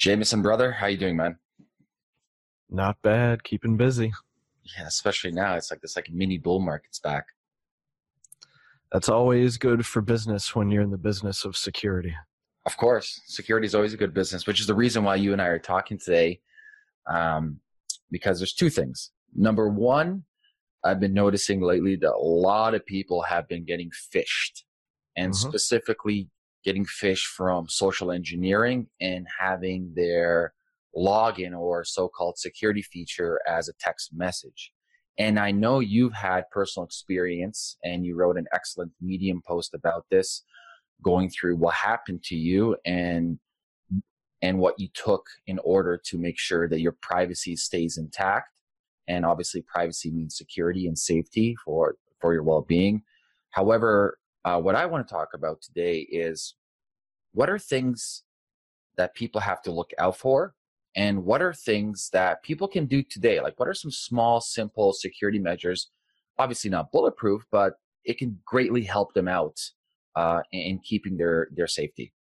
Jameson, brother, how you doing, man? Not bad, keeping busy. Yeah, especially now, it's like this like mini bull market's back. That's always good for business when you're in the business of security. Of course, security is always a good business, which is the reason why you and I are talking today. Um, because there's two things. Number one, I've been noticing lately that a lot of people have been getting phished, and hmm specifically getting phished from social engineering and having their login or so-called security feature as a text message. And I know you've had personal experience and you wrote an excellent Medium post about this, going through what happened to you and what you took in order to make sure that your privacy stays intact. And obviously privacy means security and safety for your well-being. However, what I want to talk about today is what are things that people have to look out for, and what are things that people can do today? Like, what are some small, simple security measures? Obviously not bulletproof, but it can greatly help them out in keeping their safety.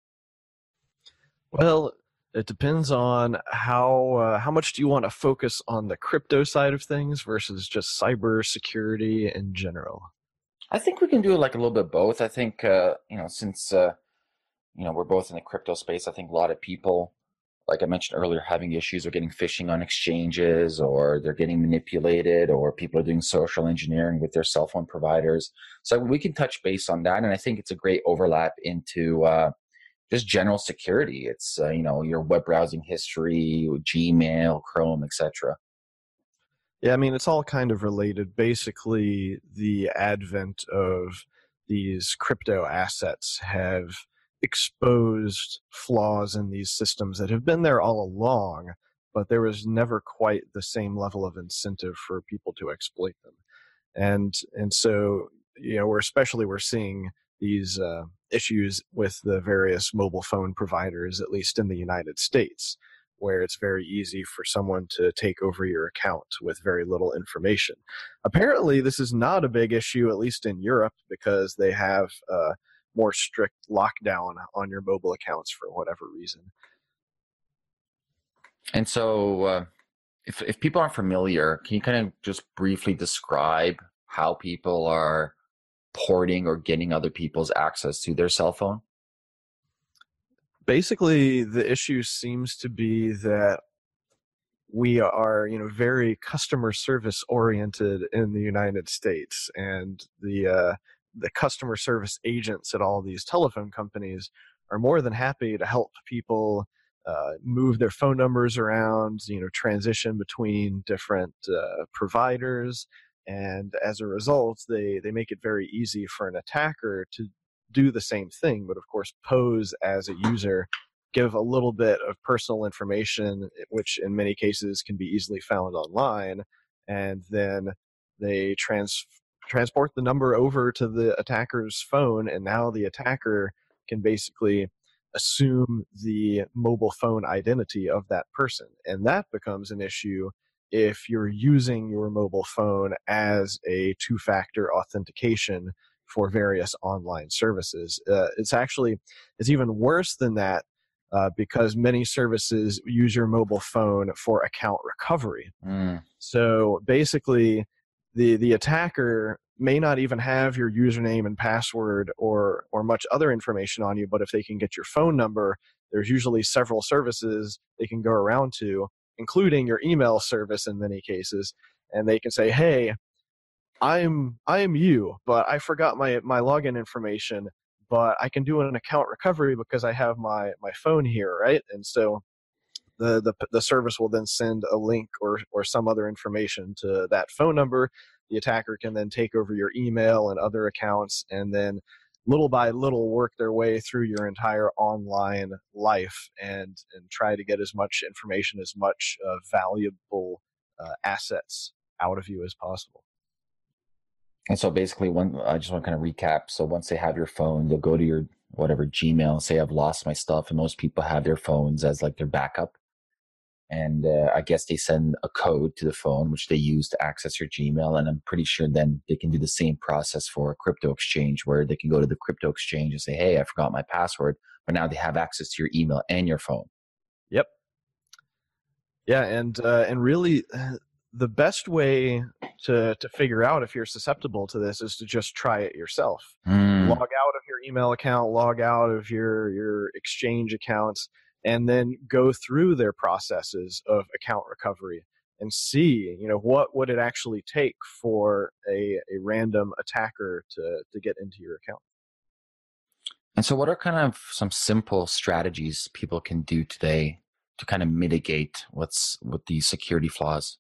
Well, it depends on how much do you want to focus on the crypto side of things versus just cyber security in general. I think we can do like a little bit of both. I think since we're both in the crypto space, I think a lot of people, like I mentioned earlier, having issues or getting phishing on exchanges, or they're getting manipulated, or people are doing social engineering with their cell phone providers. So we can touch base on that, and I think it's a great overlap into just general security. It's your web browsing history, Gmail, Chrome, etc. Yeah, I mean, it's all kind of related. Basically, the advent of these crypto assets have exposed flaws in these systems that have been there all along, but there was never quite the same level of incentive for people to exploit them. And so, we're seeing these issues with the various mobile phone providers, at least in the United States, where it's very easy for someone to take over your account with very little information. Apparently, this is not a big issue, at least in Europe, because they have more strict lockdown on your mobile accounts for whatever reason. And so, if people aren't familiar, can you kind of just briefly describe how people are porting or getting other people's access to their cell phone? Basically, the issue seems to be that we are, very customer service oriented in the United States, and the customer service agents at all these telephone companies are more than happy to help people move their phone numbers around, transition between different providers, and as a result, they make it very easy for an attacker to do the same thing, but of course pose as a user, give a little bit of personal information, which in many cases can be easily found online, and then they transport the number over to the attacker's phone, and now the attacker can basically assume the mobile phone identity of that person. And that becomes an issue if you're using your mobile phone as a two-factor authentication for various online services. It's even worse than that, because many services use your mobile phone for account recovery. Mm. So basically, the attacker may not even have your username and password or much other information on you, but if they can get your phone number, there's usually several services they can go around to, including your email service in many cases, and they can say, "Hey, I am you, but I forgot my login information, but I can do an account recovery because I have my phone here, right?" And so the service will then send a link or some other information to that phone number. The attacker can then take over your email and other accounts, and then little by little work their way through your entire online life, and try to get as much information, as much valuable assets out of you as possible. And so basically, I just want to kind of recap. So once they have your phone, they'll go to your whatever Gmail, say I've lost my stuff, and most people have their phones as like their backup. And I guess they send a code to the phone, which they use to access your Gmail. And I'm pretty sure then they can do the same process for a crypto exchange, where they can go to the crypto exchange and say, "Hey, I forgot my password," but now they have access to your email and your phone. Yep. Yeah, and really, the best way to figure out if you're susceptible to this is to just try it yourself. Log Mm. out of your email account, log out of your Exchange accounts, and then go through their processes of account recovery and see, what would it actually take for a random attacker to get into your account. And so, what are kind of some simple strategies people can do today to kind of mitigate what's with these security flaws?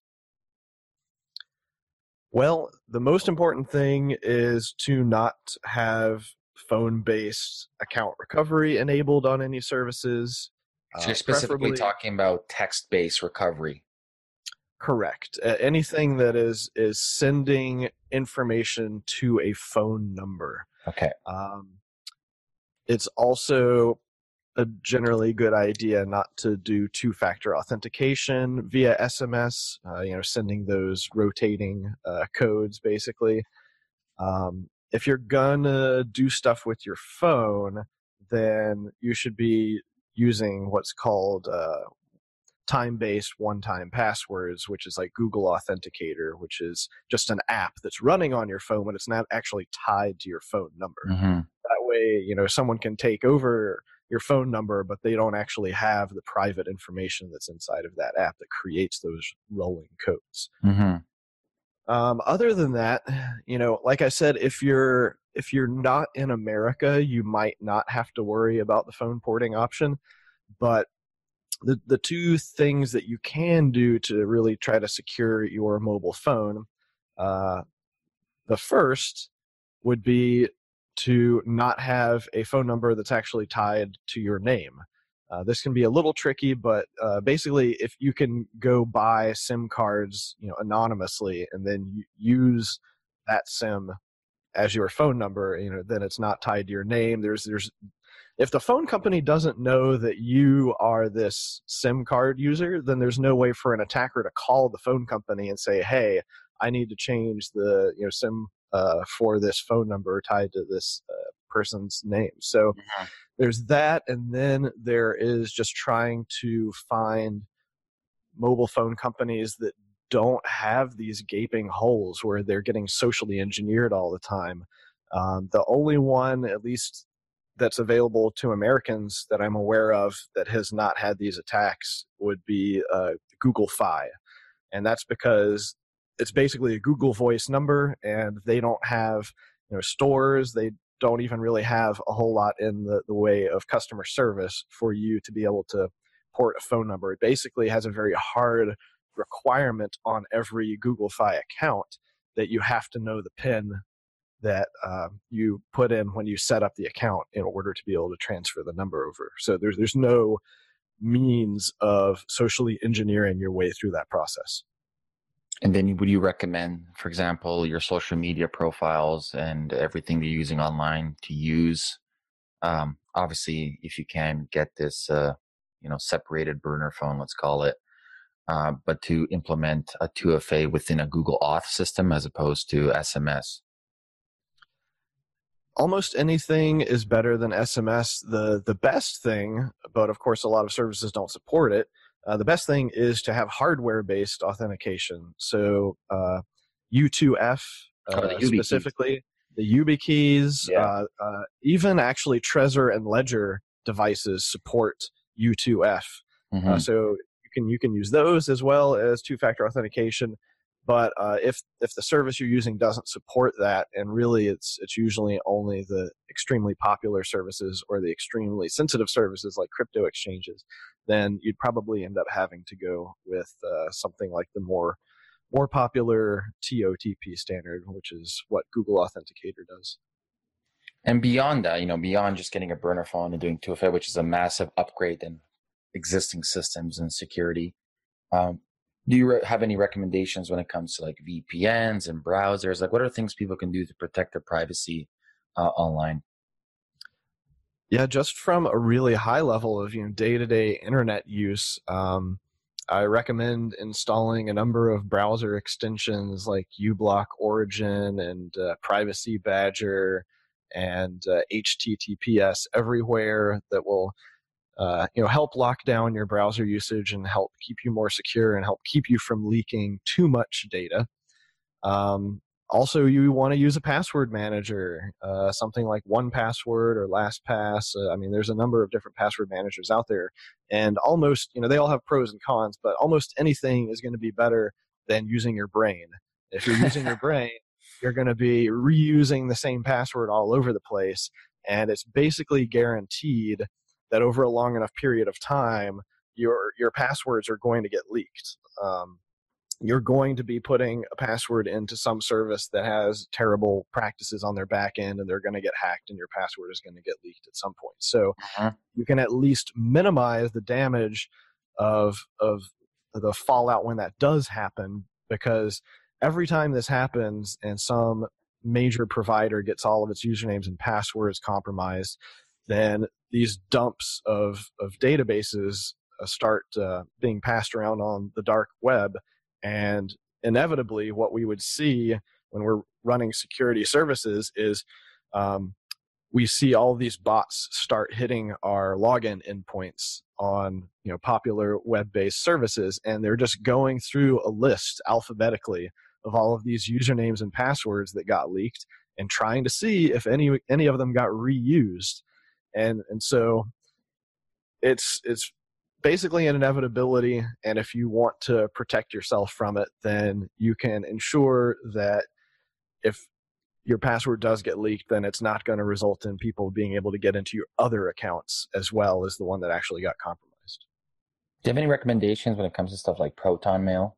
Well, the most important thing is to not have phone-based account recovery enabled on any services. So, you're specifically Preferably, talking about text-based recovery. correct. Anything that is sending information to a phone number. Okay. Um, it's also a generally good idea not to do two-factor authentication via SMS. Sending those rotating codes, basically. If you're gonna do stuff with your phone, then you should be using what's called time-based one-time passwords, which is like Google Authenticator, which is just an app that's running on your phone, but it's not actually tied to your phone number. Mm-hmm. That way, someone can take over your phone number, but they don't actually have the private information that's inside of that app that creates those rolling codes. Mm-hmm. Other than that, like I said, if you're not in America, you might not have to worry about the phone porting option. But the two things that you can do to really try to secure your mobile phone, uh, the first would be to not have a phone number that's actually tied to your name. This can be a little tricky, but basically, if you can go buy SIM cards, anonymously, and then use that SIM as your phone number, then it's not tied to your name. There's if the phone company doesn't know that you are this SIM card user, then there's no way for an attacker to call the phone company and say, "Hey, I need to change the SIM for this phone number tied to this person's name." So there's that, and then there is just trying to find mobile phone companies that don't have these gaping holes where they're getting socially engineered all the time. The only one, at least that's available to Americans that I'm aware of, that has not had these attacks would be Google Fi. And that's because it's basically a Google Voice number, and they don't have stores. They don't even really have a whole lot in the way of customer service for you to be able to port a phone number. It basically has a very hard requirement on every Google Fi account that you have to know the PIN that you put in when you set up the account in order to be able to transfer the number over. So there's no means of socially engineering your way through that process. And then would you recommend, for example, your social media profiles and everything you're using online to use? Obviously, if you can get this, separated burner phone, let's call it, but to implement a 2FA within a Google Auth system as opposed to SMS. Almost anything is better than SMS. The best thing, but of course a lot of services don't support it, the best thing is to have hardware-based authentication. So U2F The YubiKeys. specifically, the YubiKeys, Yeah. even actually Trezor and Ledger devices support U2F. Mm-hmm. So you can use those as well as two-factor authentication. But if the service you're using doesn't support that, and really it's usually only the extremely popular services or the extremely sensitive services like crypto exchanges, then you'd probably end up having to go with something like the more popular TOTP standard, which is what Google Authenticator does. And beyond that, beyond just getting a burner phone and doing 2FA, which is a massive upgrade in existing systems and security, do you have any recommendations when it comes to like VPNs and browsers? Like, what are things people can do to protect their privacy online? Yeah, just from a really high level of day-to-day internet use, I recommend installing a number of browser extensions like uBlock Origin and Privacy Badger and HTTPS Everywhere that will help lock down your browser usage and help keep you more secure and help keep you from leaking too much data. Also, you want to use a password manager, something like 1Password or LastPass. There's a number of different password managers out there, and almost, they all have pros and cons, but almost anything is going to be better than using your brain. If you're using your brain, you're going to be reusing the same password all over the place, and it's basically guaranteed that over a long enough period of time, your passwords are going to get leaked. You're going to be putting a password into some service that has terrible practices on their back end, and they're going to get hacked, and your password is going to get leaked at some point. So you can at least minimize the damage of the fallout when that does happen, because every time this happens and some major provider gets all of its usernames and passwords compromised, then these dumps of databases start being passed around on the dark web. And inevitably, what we would see when we're running security services is we see all these bots start hitting our login endpoints on popular web-based services, and they're just going through a list alphabetically of all of these usernames and passwords that got leaked and trying to see if any of them got reused. And so it's basically an inevitability, and if you want to protect yourself from it, then you can ensure that if your password does get leaked, then it's not going to result in people being able to get into your other accounts as well as the one that actually got compromised. Do you have any recommendations when it comes to stuff like Proton Mail?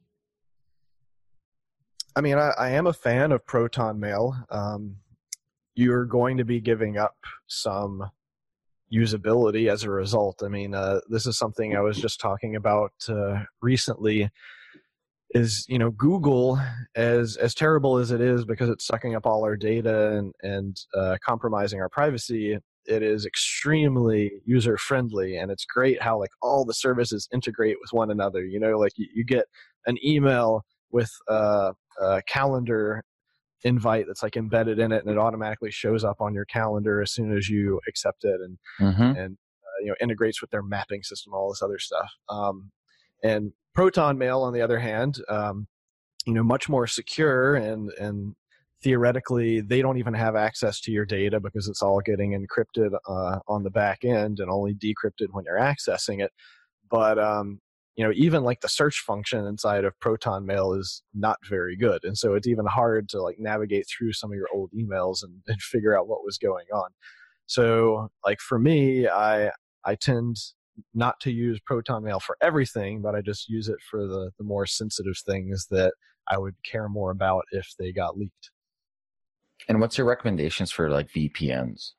I am a fan of Proton Mail. You're going to be giving up some usability as a result. This is something I was just talking about recently, is Google, as terrible as it is because it's sucking up all our data and compromising our privacy, it is extremely user friendly, and it's great how all the services integrate with one another. You get an email with a calendar invite that's embedded in it, and it automatically shows up on your calendar as soon as you accept it, and integrates with their mapping system, all this other stuff. And Proton Mail, on the other hand, much more secure, and theoretically they don't even have access to your data because it's all getting encrypted on the back end and only decrypted when you're accessing it. But even the search function inside of Proton Mail is not very good. And so it's even hard to navigate through some of your old emails and figure out what was going on. So for me, I tend not to use Proton Mail for everything, but I just use it for the more sensitive things that I would care more about if they got leaked. And what's your recommendations for VPNs?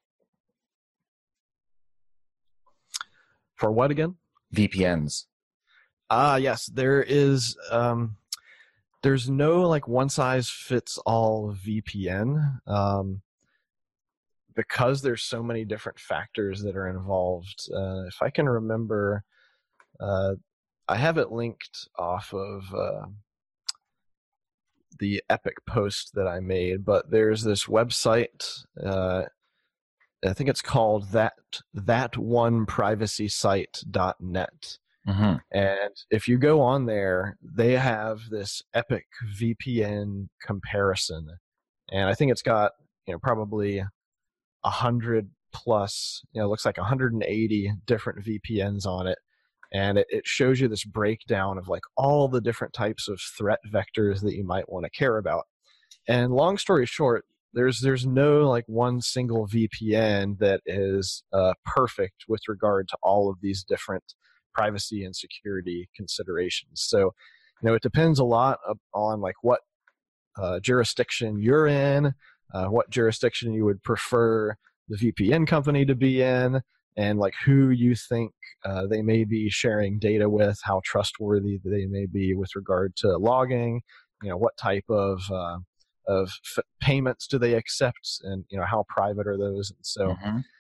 For what again? VPNs. Yes, there is. There's no one size fits all VPN, because there's so many different factors that are involved. If I can remember, I have it linked off of the Epic post that I made, but there's this website. I think it's called thatoneprivacysite.net. Mm-hmm. And if you go on there, they have this Epic VPN comparison, and I think it's got probably 100 plus, it looks like 180 different VPNs on it, and it shows you this breakdown of all the different types of threat vectors that you might want to care about. And long story short, there's no one single VPN that is perfect with regard to all of these different privacy and security considerations. So, it depends a lot on what jurisdiction you're in, what jurisdiction you would prefer the VPN company to be in, and who you think they may be sharing data with, how trustworthy they may be with regard to logging, what type of payments do they accept, and how private are those. And so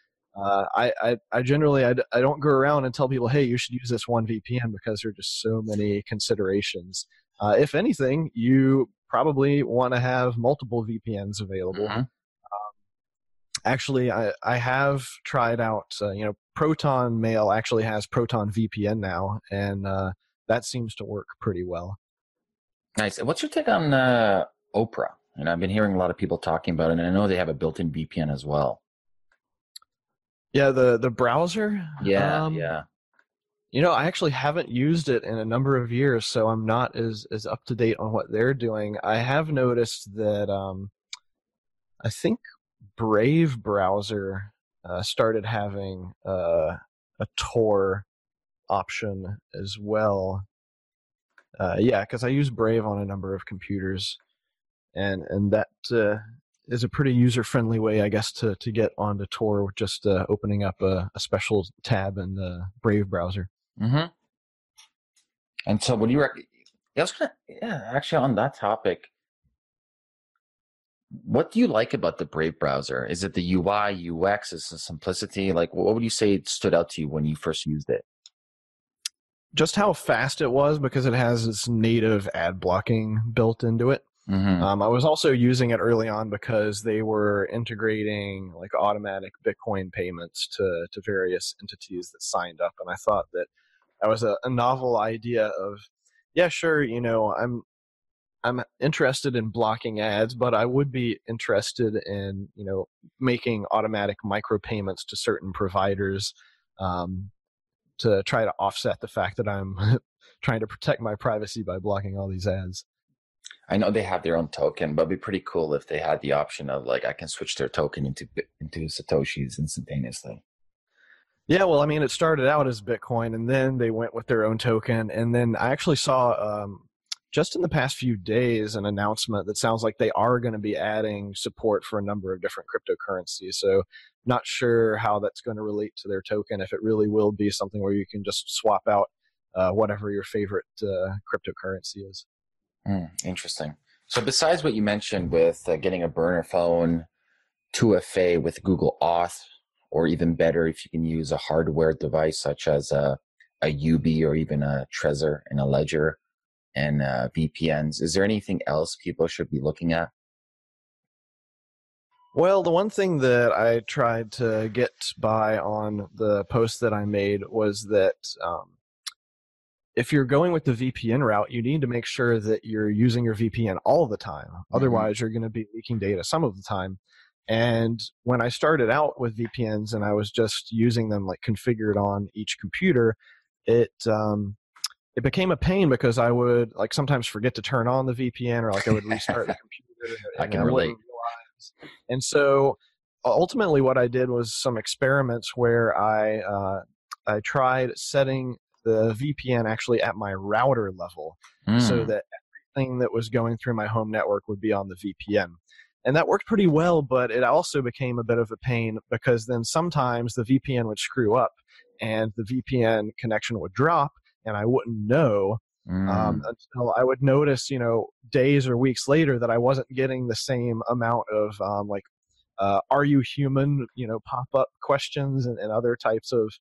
I generally I don't go around and tell people, hey, you should use this one VPN, because there are just so many considerations. If anything, you probably want to have multiple VPNs available. Actually, I have tried out, Proton Mail actually has Proton VPN now, and that seems to work pretty well. Nice. And what's your take on Opera? And I've been hearing a lot of people talking about it, and I know they have a built-in VPN as well. Yeah, the browser. Yeah, yeah. I actually haven't used it in a number of years, so I'm not as up to date on what they're doing. I have noticed that I think Brave browser started having a Tor option as well. Yeah, because I use Brave on a number of computers, and that is a pretty user friendly way, I guess, to get onto Tor with just opening up a special tab in the Brave browser. Mm-hmm. And so, what do you reckon? Yeah, actually, on that topic, what do you like about the Brave browser? Is it the UI, UX, is the simplicity? Like, what would you say stood out to you when you first used it? Just how fast it was, because it has this native ad blocking built into it. Mm-hmm. I was also using it early on because they were integrating like automatic Bitcoin payments to various entities that signed up, and I thought that was a novel idea of, yeah, sure, I'm interested in blocking ads, but I would be interested in making automatic micropayments to certain providers, to try to offset the fact that I'm trying to protect my privacy by blocking all these ads. I know they have their own token, but it'd be pretty cool if they had the option of like I can switch their token into Satoshis instantaneously. Yeah, well, I mean, it started out as Bitcoin, and then they went with their own token, and then I actually saw just in the past few days an announcement that sounds like they are going to be adding support for a number of different cryptocurrencies. So, not sure how that's going to relate to their token. If it really will be something where you can just swap out whatever your favorite cryptocurrency is. Interesting. So besides what you mentioned with getting a burner phone, 2FA with Google Auth, or even better, if you can use a hardware device such as a Yubi or even a Trezor and a Ledger and VPNs, is there anything else people should be looking at? Well, the one thing that I tried to get by on the post that I made was that if you're going with the VPN route, you need to make sure that you're using your VPN all the time. Mm-hmm. Otherwise, you're going to be leaking data some of the time. And when I started out with VPNs and I was just using them like configured on each computer, it became a pain because I would like sometimes forget to turn on the VPN, or like I would restart the computer. I can relate. And so ultimately what I did was some experiments where I tried setting the VPN actually at my router level so that everything that was going through my home network would be on the VPN. And that worked pretty well, but it also became a bit of a pain because then sometimes the VPN would screw up and the VPN connection would drop and I wouldn't know until I would notice, days or weeks later that I wasn't getting the same amount of are you human, pop-up questions and other types of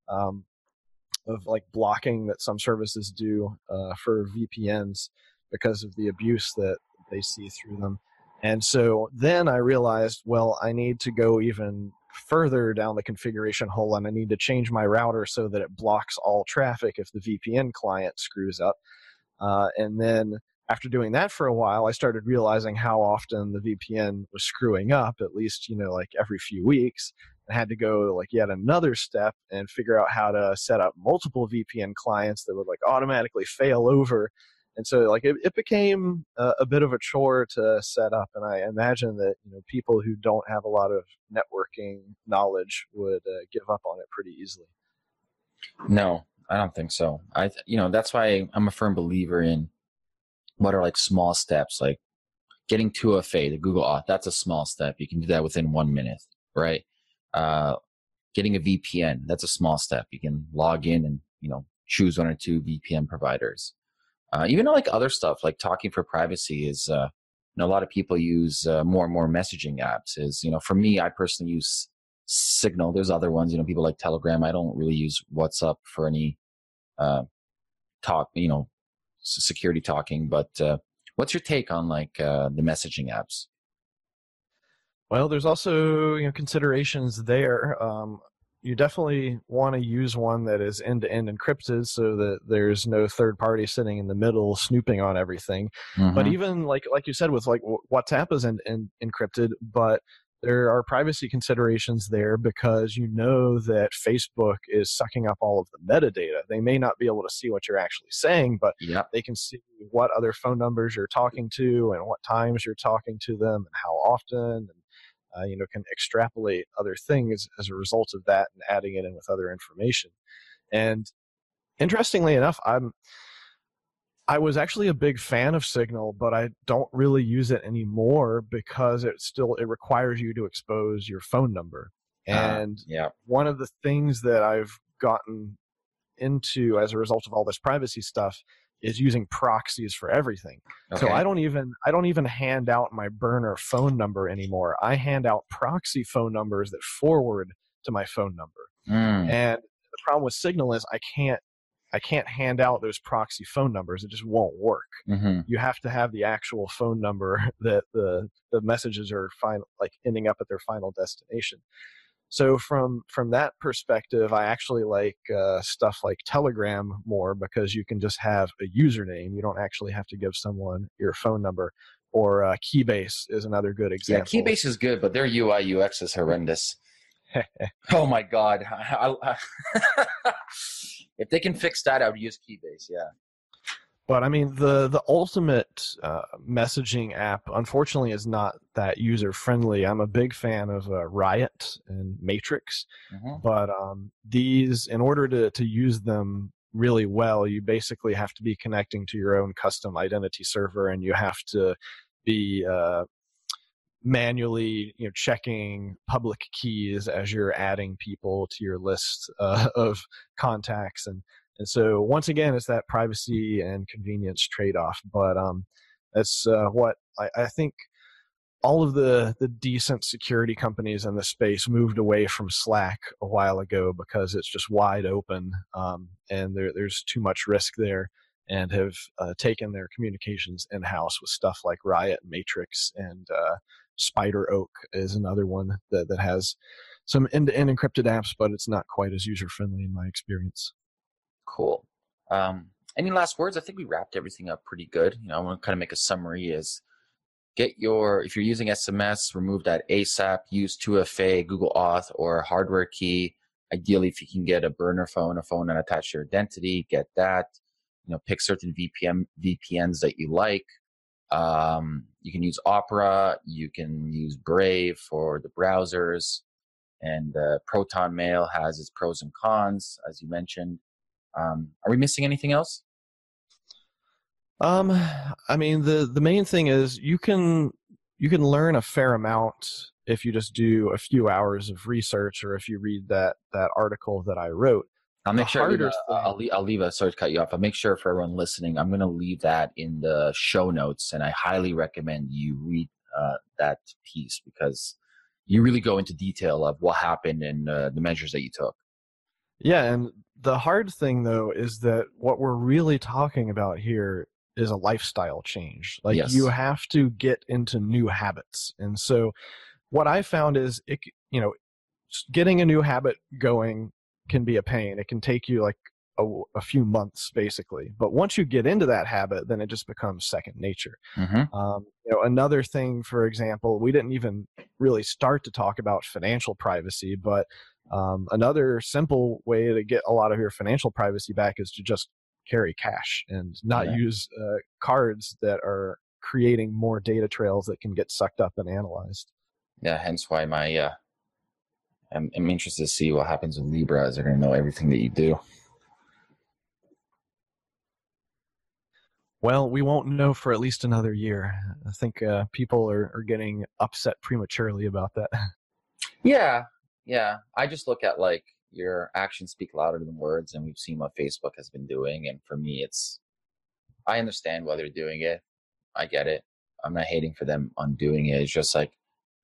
like blocking that some services do for VPNs because of the abuse that they see through them. And so then I realized, well, I need to go even further down the configuration hole and I need to change my router so that it blocks all traffic if the VPN client screws up. And then after doing that for a while, I started realizing how often the VPN was screwing up, at least, like every few weeks. I had to go like yet another step and figure out how to set up multiple VPN clients that would like automatically fail over. And so like it became a bit of a chore to set up. And I imagine that, people who don't have a lot of networking knowledge would give up on it pretty easily. No, I don't think so. That's why I'm a firm believer in what are like small steps, like getting 2FA, the Google Auth. That's a small step. You can do that within 1 minute, right? Getting a VPN, that's a small step. You can log in and, choose one or two VPN providers. Even like other stuff, like talking for privacy is, a lot of people use more and more messaging apps. For me, I personally use Signal. There's other ones, people like Telegram. I don't really use WhatsApp for any talk, security talking. But what's your take on like the messaging apps? Well, there's also considerations there. You definitely want to use one that is end-to-end encrypted so that there's no third party sitting in the middle snooping on everything. But Mm-hmm. even like you said, with like WhatsApp is end encrypted, but there are privacy considerations there because you know that Facebook is sucking up all of the metadata. They may not be able to see what you're actually saying, but Yep. they can see what other phone numbers you're talking to and what times you're talking to them and how often. And can extrapolate other things as a result of that and adding it in with other information. And interestingly enough, I was actually a big fan of Signal, but I don't really use it anymore because it requires you to expose your phone number. And Yeah. one of the things that I've gotten into as a result of all this privacy stuff is using proxies for everything. So Okay. I don't even hand out my burner phone number anymore. I hand out proxy phone numbers that forward to my phone number. Mm. And the problem with Signal is I can't hand out those proxy phone numbers. It just won't work. Mm-hmm. You have to have the actual phone number that the messages are ending up at their final destination. So from that perspective, I actually like stuff like Telegram more because you can just have a username. You don't actually have to give someone your phone number. Or Keybase is another good Yeah, example. Keybase is good, but their UI UX is horrendous. Oh my God. If they can fix that, I would use Keybase. Yeah. But I mean, the ultimate messaging app, unfortunately, is not that user friendly. I'm a big fan of Riot and Matrix, Mm-hmm. but these, in order to use them really well, you basically have to be connecting to your own custom identity server, and you have to be manually checking public keys as you're adding people to your list of contacts. And so once again, it's that privacy and convenience trade-off. But that's what I think all of the decent security companies in the space moved away from Slack a while ago because it's just wide open, and there's too much risk there, and have taken their communications in-house with stuff like Riot, Matrix, and Spider Oak is another one that has some end-to-end encrypted apps, but it's not quite as user-friendly in my experience. Cool. Any last words? I think we wrapped everything up pretty good. I want to kind of make a summary is if you're using SMS, remove that ASAP, use 2FA, Google Auth, or a hardware key. Ideally, if you can get a burner phone, a phone that attached to your identity, get that. Pick certain VPNs that you like. You can use Opera. You can use Brave for the browsers. And Proton Mail has its pros and cons, as you mentioned. Are we missing anything else? I mean, the main thing is you can learn a fair amount if you just do a few hours of research or if you read that article that I wrote. I'll make sure I'll leave a sorry to cut you off. I'll make sure for everyone listening, I'm going to leave that in the show notes, and I highly recommend you read that piece because you really go into detail of what happened and the measures that you took. Yeah, and the hard thing though is that what we're really talking about here is a lifestyle change. Like Yes. you have to get into new habits. And so what I found is getting a new habit going can be a pain. It can take you like a few months basically. But once you get into that habit, then it just becomes second nature. Mm-hmm. Another thing, for example, we didn't even really start to talk about financial privacy, but another simple way to get a lot of your financial privacy back is to just carry cash and not use cards that are creating more data trails that can get sucked up and analyzed. Yeah, hence why I'm interested to see what happens with Libra, as they're going to know everything that you do. Well, we won't know for at least another year. I think people are getting upset prematurely about that. Yeah. I just look at like your actions speak louder than words, and we've seen what Facebook has been doing. And for me, I understand why they're doing it. I get it. I'm not hating for them on doing it. It's just like,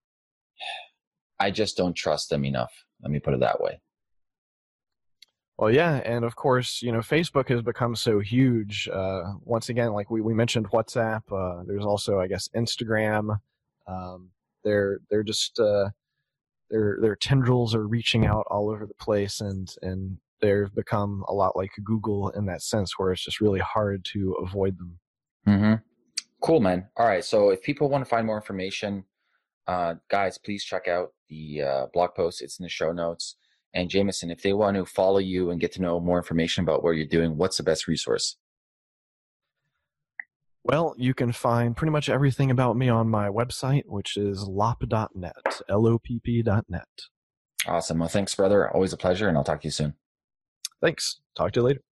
I just don't trust them enough. Let me put it that way. Well, yeah, and of course, Facebook has become so huge. Once again, like we mentioned WhatsApp, there's also, I guess, Instagram. They're just their tendrils are reaching out all over the place, and they've become a lot like Google in that sense, where it's just really hard to avoid them. Mm-hmm. Cool, man. All right. So if people want to find more information, guys, please check out the blog post. It's in the show notes. And Jameson, if they want to follow you and get to know more information about what you're doing, what's the best resource? Well, you can find pretty much everything about me on my website, which is lopp.net, LOPP.net. Awesome. Well, thanks, brother. Always a pleasure, and I'll talk to you soon. Thanks. Talk to you later.